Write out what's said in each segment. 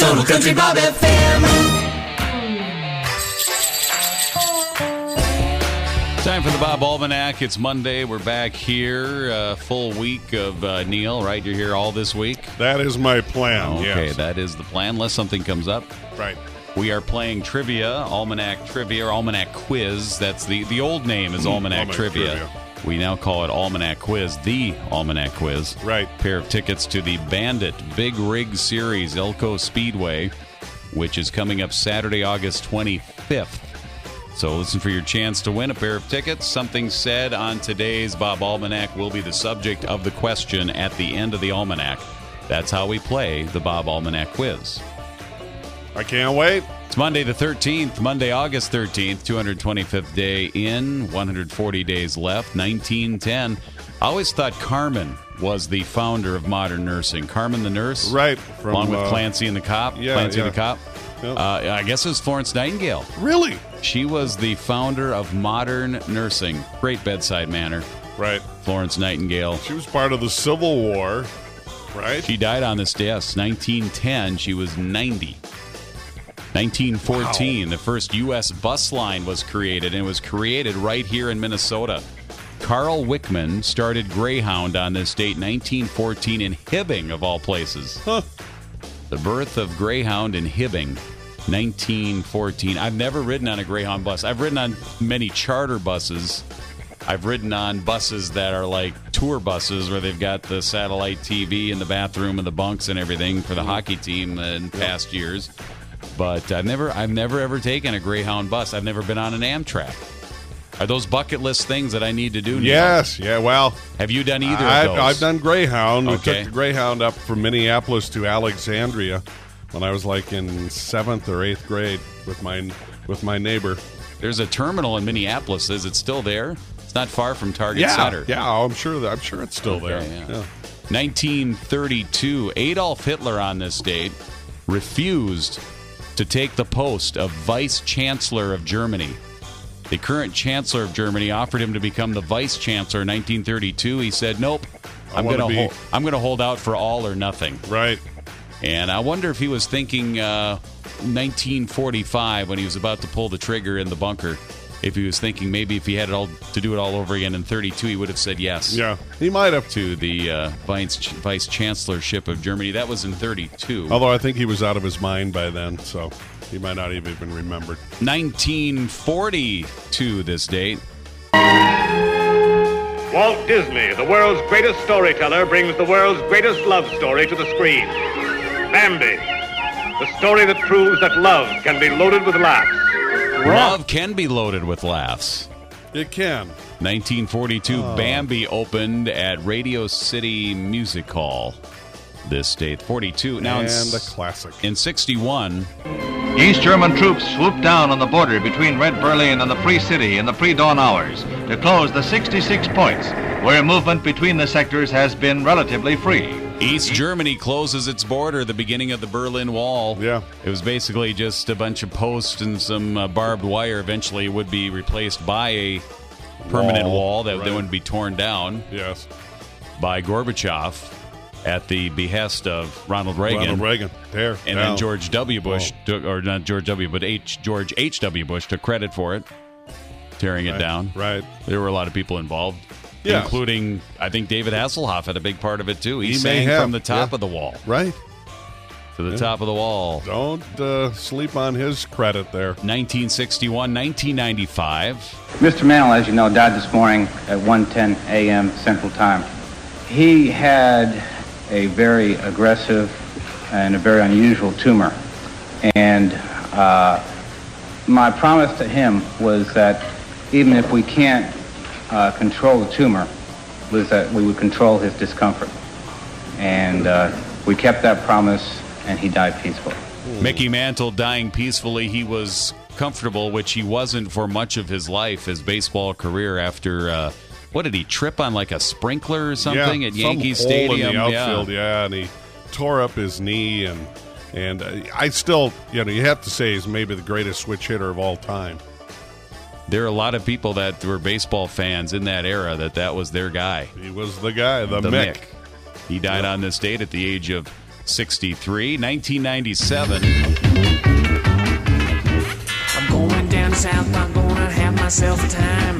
Total Country Bob FM. Time for the Bob Almanac. It's Monday. We're back here. Full week of Neil, right? You're here all this week? That is my plan, Okay, yes. that is the plan, unless something comes up. Right. We are playing trivia, Almanac Trivia, or Almanac Quiz. That's the old name is Almanac Trivia. We now call it Almanac Quiz, the Almanac Quiz. Right. Pair of tickets to the Bandit Big Rig Series, Elko Speedway, which is coming up Saturday, August 25th. So listen for your chance to win a pair of tickets. Something said on today's Bob Almanac will be the subject of the question at the end of the Almanac. That's how we play the Bob Almanac Quiz. I can't wait. It's Monday the 13th, Monday, August 13th, 225th day in, 140 days left, 1910. I always thought Carmen was the founder of modern nursing. Carmen the nurse? Right. Along with Clancy and the cop? Yeah, Clancy yeah. and the cop? Yep. I guess it was Florence Nightingale. Really? She was the founder of modern nursing. Great bedside manner. Right. Florence Nightingale. She was part of the Civil War, right? She died on this day, 1910. She was 90. 1914, The first U.S. bus line was created, and it was created right here in Minnesota. Carl Wickman started Greyhound on this date, 1914, in Hibbing, of all places. Huh. The birth of Greyhound in Hibbing, 1914. I've never ridden on a Greyhound bus. I've ridden on many charter buses. I've ridden on buses that are like tour buses where they've got the satellite TV in the bathroom and the bunks and everything for the hockey team in past years. But I've never ever taken a Greyhound bus. I've never been on an Amtrak. Are those bucket list things that I need to do now? Yes. Yeah, well. Have you done either of those? I've done Greyhound. Okay. We took the Greyhound up from Minneapolis to Alexandria when I was like in 7th or 8th grade with my neighbor. There's a terminal in Minneapolis. Is it still there? It's not far from Target Center. Yeah, I'm sure it's still there. Yeah. 1932, Adolf Hitler on this date refused to take the post of Vice Chancellor of Germany. The current Chancellor of Germany offered him to become the Vice Chancellor in 1932. He said, nope, I'm going to hold out for all or nothing. Right. And I wonder if he was thinking 1945 when he was about to pull the trigger in the bunker, if he was thinking maybe if he had to do it all over again in 32, he would have said yes. Yeah, he might have. To the Vice Chancellorship of Germany. That was in 32. Although I think he was out of his mind by then, so he might not have even remembered. 1942 this date. Walt Disney, the world's greatest storyteller, brings the world's greatest love story to the screen. Bambi, the story that proves that love can be loaded with laughs. Love can be loaded with laughs. It can. 1942, Bambi opened at Radio City Music Hall this date. 42. Now and a classic. In 61, East German troops swooped down on the border between Red Berlin and the Free City in the pre-dawn hours to close the 66 points, where movement between the sectors has been relatively free. East Germany closes its border at the beginning of the Berlin Wall. Yeah. It was basically just a bunch of posts and some barbed wire. Eventually, it would be replaced by a permanent wall that then would be torn down. Yes. By Gorbachev at the behest of Ronald Reagan. There. And then George W. Bush, or not George W., but George H.W. Bush took credit for it, tearing it down. Right. There were a lot of people involved. Yeah. Including, I think David Hasselhoff had a big part of it, too. He may sang have. from the top of the wall. Right. To the top of the wall. Don't sleep on his credit there. 1961, 1995. Mr. Mantle, as you know, died this morning at 1:10 a.m. Central Time. He had a very aggressive and a very unusual tumor. And my promise to him was that even if we can't control the tumor, was that we would control his discomfort. And we kept that promise, and he died peacefully. Mickey Mantle dying peacefully. He was comfortable, which he wasn't for much of his life, his baseball career, after, what did he trip on, like a sprinkler or something at Yankee Stadium? In the outfield, and he tore up his knee, and I still, you have to say he's maybe the greatest switch hitter of all time. There are a lot of people that were baseball fans in that era that was their guy. He was the guy, the Mick. He died on this date at the age of 63. 1997. I'm going down south, I'm gonna have myself a time.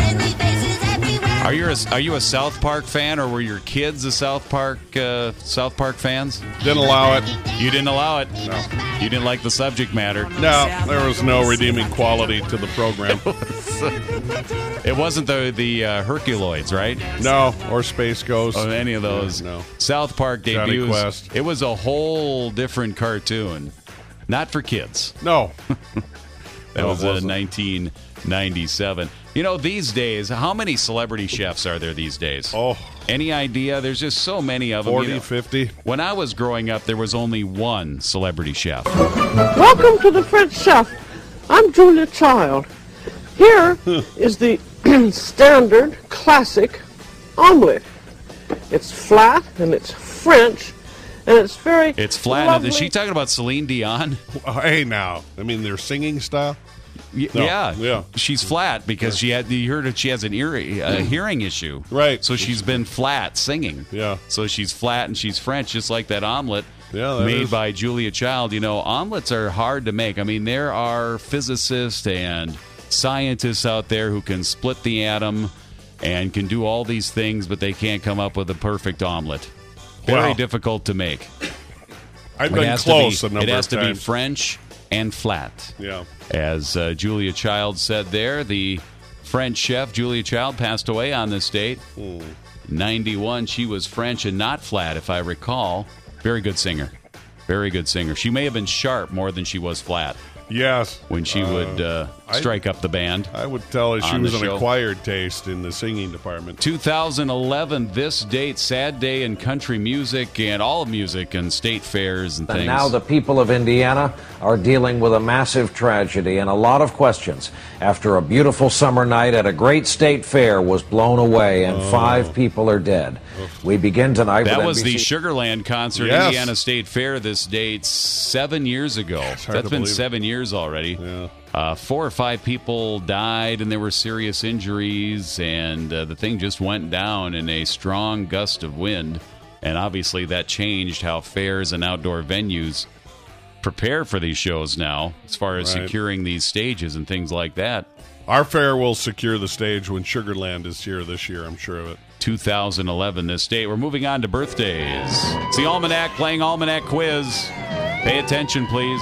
Are you a South Park fan, or were your kids the South Park fans? Didn't allow it. You didn't allow it. No. You didn't like the subject matter. No, there was no redeeming quality to the program. It wasn't the Herculoids, right? No, or Space Ghost. Or any of those. Yeah, no. South Park Johnny debuts. Quest. It was a whole different cartoon. Not for kids. No. That No, was it wasn't. 1997. You know, these days, how many celebrity chefs are there these days? Oh, Any idea? There's just so many of them. 40, You know, 50. when I was growing up, there was only one celebrity chef. Welcome to the French Chef. I'm Julia Child. Here is the standard classic omelet. It's flat and it's French and it's very It's flat. lovely. Is she talking about Celine Dion? Hey, now. I mean, their singing style? No, Yeah. yeah. She's flat because you heard that she has an hearing issue. Right. So she's been flat singing. Yeah. So she's flat and she's French, just like that omelet. Yeah, that made is. by Julia Child. You know, omelets are hard to make. I mean, there are physicists and scientists out there who can split the atom and can do all these things, but they can't come up with a perfect omelet. Very Wow. difficult to make. I've It been has close to a be, number it has of to be times. French and flat. Yeah. As Julia Child said there, the French chef Julia Child passed away on this date. 91. She was French and not flat, if I recall. Very good singer. Very good singer. She may have been sharp more than she was flat Yes. when she would strike up the band. I would tell her she on was the an show. acquired taste in the singing department. 2011, this date, sad day in country music and all of music and state fairs and things. And now the people of Indiana are dealing with a massive tragedy and a lot of questions after a beautiful summer night at a great state fair was blown away and 5 people are dead. We begin tonight That with was the NBC. Sugarland concert, Yes. Indiana State Fair. This date 7 years ago. hard That's to been believe. 7 years already. Yeah. 4 or 5 people died, and there were serious injuries, and the thing just went down in a strong gust of wind. And obviously, that changed how fairs and outdoor venues prepare for these shows now, as far as Right. securing these stages and things like that. Our fair will secure the stage when Sugarland is here this year, I'm sure of it. 2011 this date. We're moving on to birthdays. It's the Almanac playing Almanac Quiz. Pay attention, please.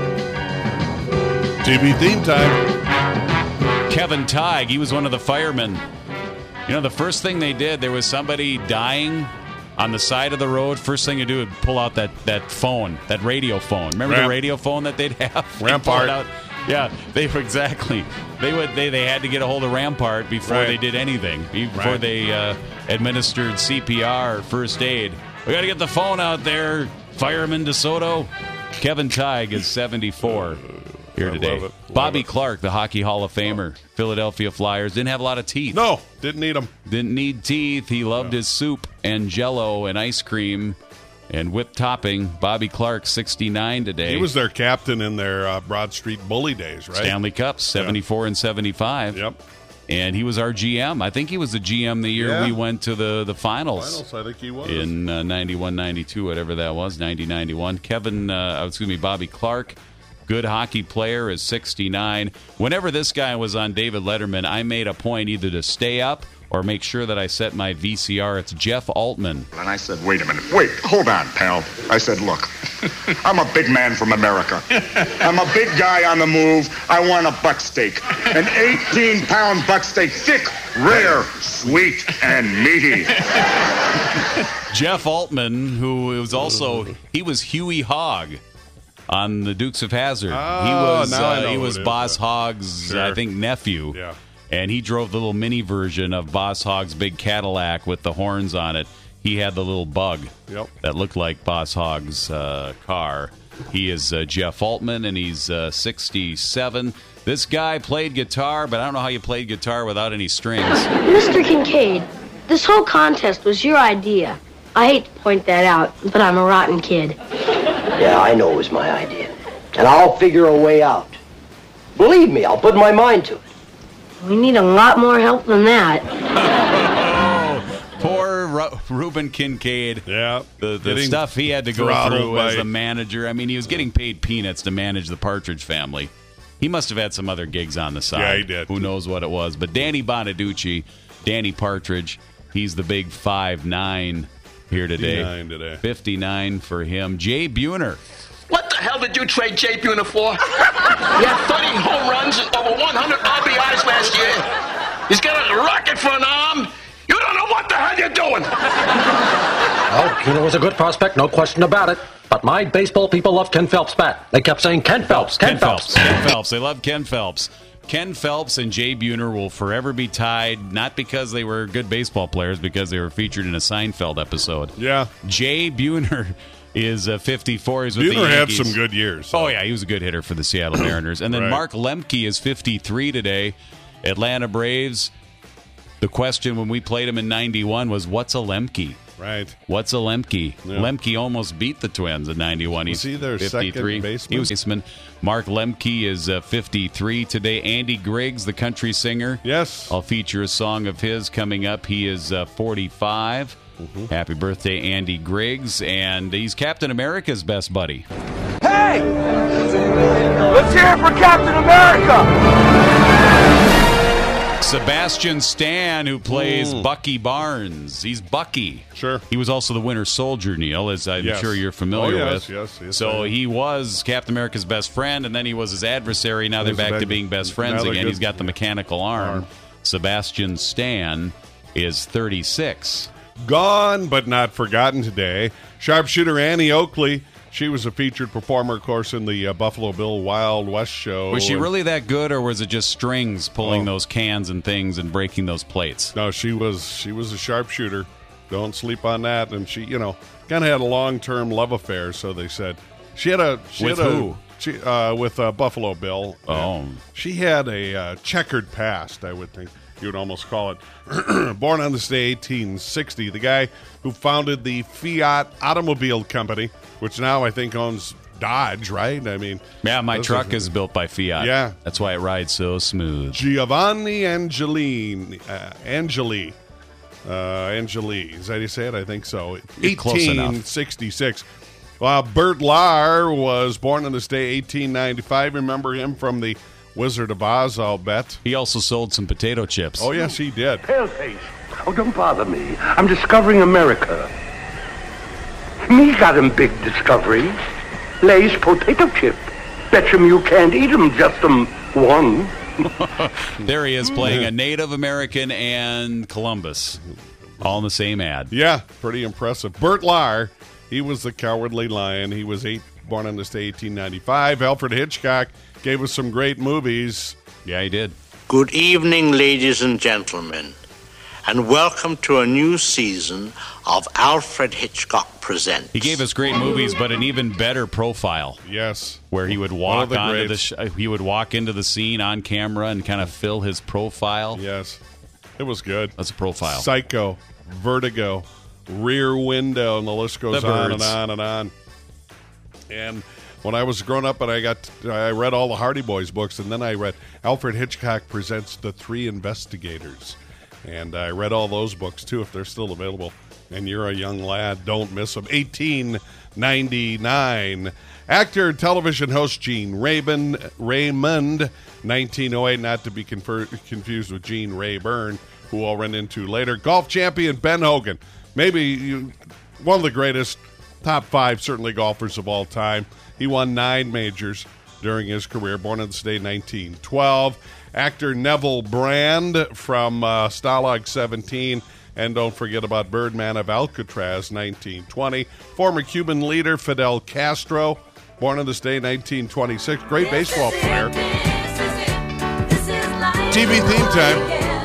TV theme time. Kevin Tighe, he was one of the firemen. You know, the first thing they did, there was somebody dying on the side of the road. First thing you do would pull out that phone, that radio phone. Remember the radio phone that they'd have? They'd pull Rampart. it out. Yeah, they exactly. They had to get a hold of Rampart before Right. they did anything. Before Right. they administered CPR or first aid. We got to get the phone out there, Fireman DeSoto. Kevin Tighe is 74 here I today. love it. Love Bobby it. Clark, the Hockey Hall of Famer, Philadelphia Flyers, didn't have a lot of teeth. No, didn't need them. Didn't need teeth. He loved his soup and Jell-O and ice cream and whipped topping. Bobby Clark, 69 today. He was their captain in their Broad Street Bully days, right? Stanley Cups, 74 and 75. Yep. And he was our GM. I think he was the GM the year Yeah. we went to the finals. Finals, I think he was. In 91, 92, whatever that was, 90, 91. Bobby Clark, good hockey player, is 69. Whenever this guy was on David Letterman, I made a point either to stay up or make sure that I set my VCR. It's Jeff Altman. And I said, wait a minute. Wait, hold on, pal. I said, look, I'm a big man from America. I'm a big guy on the move. I want a buck steak. An 18-pound buck steak, thick, rare, sweet, and meaty. Jeff Altman, who was also, he was Huey Hogg on the Dukes of Hazzard. Oh, now I know he who was it is. Boss Hogg's, Sure. I think, nephew. Yeah. And he drove the little mini version of Boss Hogg's big Cadillac with the horns on it. He had the little bug Yep. that looked like Boss Hogg's car. He is Jeff Altman, and he's 67. This guy played guitar, but I don't know how you played guitar without any strings. Mr. Kincaid, this whole contest was your idea. I hate to point that out, but I'm a rotten kid. Yeah, I know it was my idea. And I'll figure a way out. Believe me, I'll put my mind to it. We need a lot more help than that. Poor Reuben Kincaid. Yeah. The stuff he had to go through as the manager. I mean, he was getting paid peanuts to manage the Partridge Family. He must have had some other gigs on the side. Yeah, he did. Who knows what it was. But Danny Bonaducci, Danny Partridge, he's the big 5'9" here today. 59 for him. Jay Buhner. What the hell did you trade Jay Buhner for? He had 30 home runs and over 100 RBIs last year. He's got a rocket for an arm. You don't know what the hell you're doing. Well, Buhner was a good prospect, no question about it. But my baseball people love Ken Phelps' bat. They kept saying, Ken Phelps, Ken Phelps. Ken Phelps. They love Ken Phelps. Ken Phelps and Jay Buhner will forever be tied, not because they were good baseball players, because they were featured in a Seinfeld episode. Yeah. Jay Buhner is 54. He's with the Buhner Yankees. had some good years. So. Oh, yeah, he was a good hitter for the Seattle Mariners. And then Right. Mark Lemke is 53 today. Atlanta Braves. The question when we played him in 91 was, what's a Lemke? Right. What's a Lemke? Yeah. Lemke almost beat the Twins in 91. Was he their 53. second baseman? He was baseman. Mark Lemke is 53 today. Andy Griggs, the country singer. Yes. I'll feature a song of his coming up. He is 45. Mm-hmm. Happy birthday, Andy Griggs. And he's Captain America's best buddy. Hey! Let's hear it for Captain America! Sebastian Stan, who plays Bucky Barnes. He's Bucky. Sure. He was also the Winter Soldier, Neil, as I'm Yes. sure you're familiar Oh, yes, with. yes, So he was Captain America's best friend, and then he was his adversary. Now they're back to being best friends now they're again. good. He's got the mechanical arm. Sebastian Stan is 36. Gone but not forgotten today. Sharpshooter Annie Oakley. She was a featured performer, of course, in the Buffalo Bill Wild West show. Was she really that good, or was it just strings pulling those cans and things and breaking those plates? No, she was a sharpshooter. Don't sleep on that. And she, kind of had a long-term love affair. So they said with Buffalo Bill. Oh, she had a checkered past, I would think you would almost call it. Born on this day, 1860, the guy who founded the Fiat Automobile Company, which now I think owns Dodge, right? I mean, yeah, my truck is built by Fiat. Yeah, that's why it rides so smooth. Giovanni Angeli. Is that how you say it? I think so. Close enough. 1866. Bert Lahr was born on this day, 1895. Remember him from the Wizard of Oz, I'll bet. He also sold some potato chips. Oh, yes, he did. Paleface. Oh, don't bother me. I'm discovering America. Me got him big discovery. Lay's potato chip. Betcha you can't eat 'em, just one. There he is playing a Native American and Columbus. All in the same ad. Yeah, pretty impressive. Bert Lahr, he was the Cowardly Lion. He was born on this day, 1895. Alfred Hitchcock gave us some great movies. Yeah, he did. Good evening, ladies and gentlemen, and welcome to a new season of Alfred Hitchcock Presents. He gave us great movies, but an even better profile. Yes, where he would walk onto he would walk into the scene on camera and kind of fill his profile. Yes, it was good. That's a profile. Psycho, Vertigo, Rear Window, and the list goes on and on and on. And when I was growing up, and I read all the Hardy Boys books, and then I read Alfred Hitchcock Presents The Three Investigators. And I read all those books, too, if they're still available. And you're a young lad, don't miss them. 1899. Actor, television host Gene Raymond, 1908, not to be confused with Gene Rayburn, who I'll run into later. Golf champion Ben Hogan, maybe one of the greatest, top 5 certainly golfers of all time. He won 9 majors during his career, born on this day, 1912. Actor Neville Brand from Stalag 17, and don't forget about Birdman of Alcatraz, 1920. Former Cuban leader Fidel Castro, born on this day, 1926. Great baseball player. TV theme time.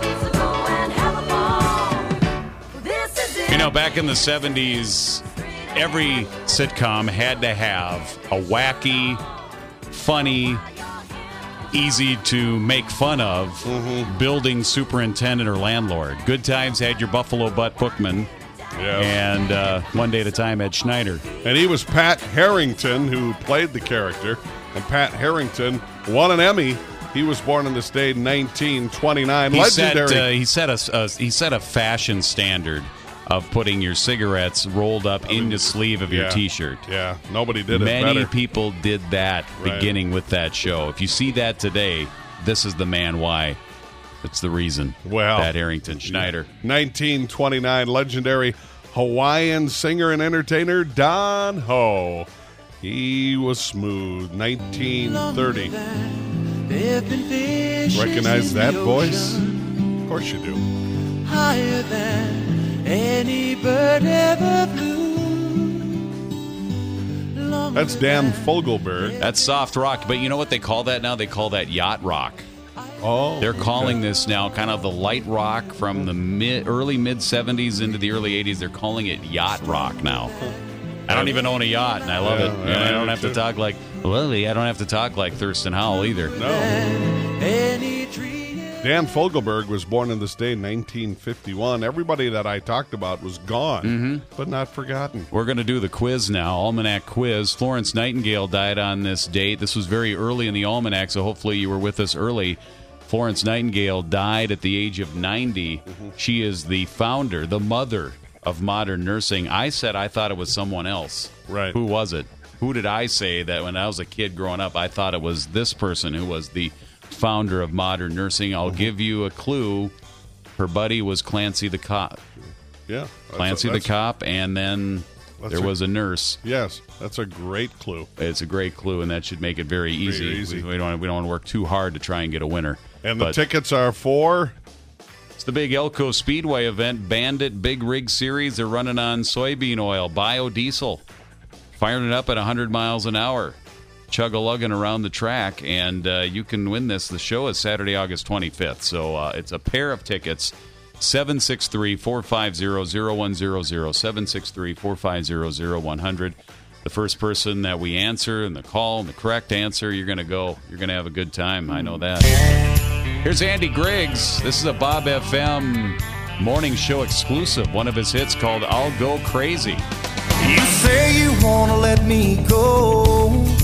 Back in the 70s, every sitcom had to have a wacky, funny, easy to make fun of building superintendent or landlord. Good Times had your Buffalo Butt Bookman, and One Day at a Time had Schneider. And he was Pat Harrington, who played the character. And Pat Harrington won an Emmy. He was born on this day, 1929. Legendary. He set a fashion standard. of putting your cigarettes rolled up in the sleeve of your T-shirt. Yeah, nobody did it Many better. people did that beginning with that show. If you see that today, this is the man why. It's the reason. Well, Pat Harrington Schneider. 1929, legendary Hawaiian singer and entertainer Don Ho. He was smooth. 1930. Recognize that voice? Of course you do. Higher than any bird ever flew. That's Dan Fogelberg. That's soft rock, but you know what they call that now? They call that yacht rock. Oh, they're calling this now kind of the light rock from the early mid 70s into the early 80s. They're calling it yacht rock now. I don't even own a yacht, and I love it. And I don't have to talk like Lily. I don't have to talk like Thurston Howell either. No. Dan Fogelberg was born in this day in 1951. Everybody that I talked about was gone, but not forgotten. We're going to do the quiz now, Almanac quiz. Florence Nightingale died on this date. This was very early in the Almanac, so hopefully you were with us early. Florence Nightingale died at the age of 90. She is the founder, the mother of modern nursing. I said I thought it was someone else. Right. Who was it? Who did I say that when I was a kid growing up, I thought it was this person who was the founder of modern nursing? I'll give you a clue. Her buddy was Clancy the cop. Yeah. Clancy the cop, and then there was a nurse. Yes, that's a great clue. It's a great clue, and that should make it very easy. We don't want to work too hard to try and get a winner. And the tickets are for? It's the big Elko Speedway event, Bandit Big Rig Series. They're running on soybean oil, biodiesel, firing it up at 100 miles an hour, chug-a-lugging around the track, and you can win this. The show is Saturday, August 25th, so it's a pair of tickets. 763-450-0100, 763-450-0100. The first person that we answer and the call and the correct answer, you're going to have a good time. I know that. Here's Andy Griggs. This is a Bob FM morning show exclusive. One of his hits called I'll Go Crazy. You say you want to let me go.